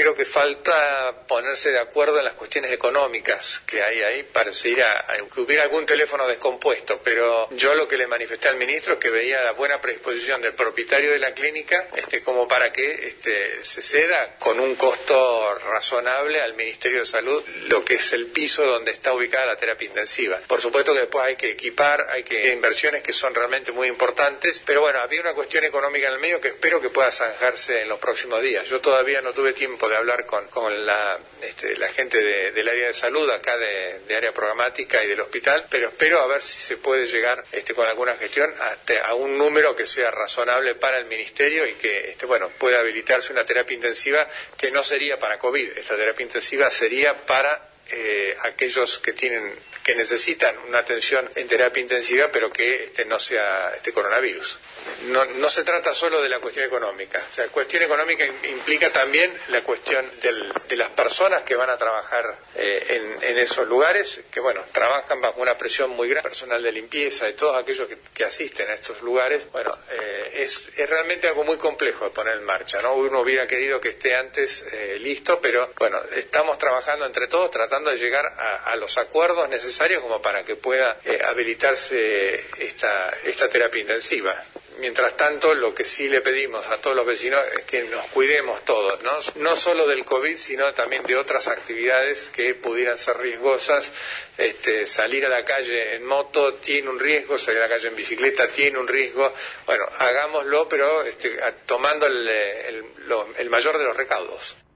creo que falta ponerse de acuerdo en las cuestiones económicas que hay ahí. Pareciera que hubiera algún teléfono descompuesto, pero yo lo que le manifesté al ministro es que veía la buena predisposición del propietario de la clínica como para que se ceda con un costo razonable al Ministerio de Salud lo que es el piso donde está ubicada la terapia intensiva. Por supuesto que después hay que equipar, hay inversiones que son realmente muy importantes, pero bueno, había una cuestión económica en el medio que espero que pueda zanjarse en los próximos días. Yo todavía no tuve tiempo de hablar con la gente del área de salud acá de área programática y del hospital, pero espero a ver si se puede llegar con alguna gestión a un número que sea razonable para el ministerio y que pueda habilitarse una terapia intensiva que no sería para COVID. Esta terapia intensiva sería para aquellos que necesitan una atención en terapia intensiva, pero que no sea coronavirus. No se trata solo de la cuestión económica. O sea, la cuestión económica implica también la cuestión de las personas que van a trabajar en esos lugares, que trabajan bajo una presión muy grande, personal de limpieza y todos aquellos que asisten a estos lugares. Es realmente algo muy complejo de poner en marcha, ¿no? Uno hubiera querido que esté antes listo, pero estamos trabajando entre todos, tratando de llegar a los acuerdos necesarios como para que pueda habilitarse esta terapia intensiva. Mientras tanto, lo que sí le pedimos a todos los vecinos es que nos cuidemos todos, ¿no? No solo del COVID, sino también de otras actividades que pudieran ser riesgosas. Salir a la calle en moto tiene un riesgo, salir a la calle en bicicleta tiene un riesgo. Hagámoslo, pero tomando el mayor de los recaudos.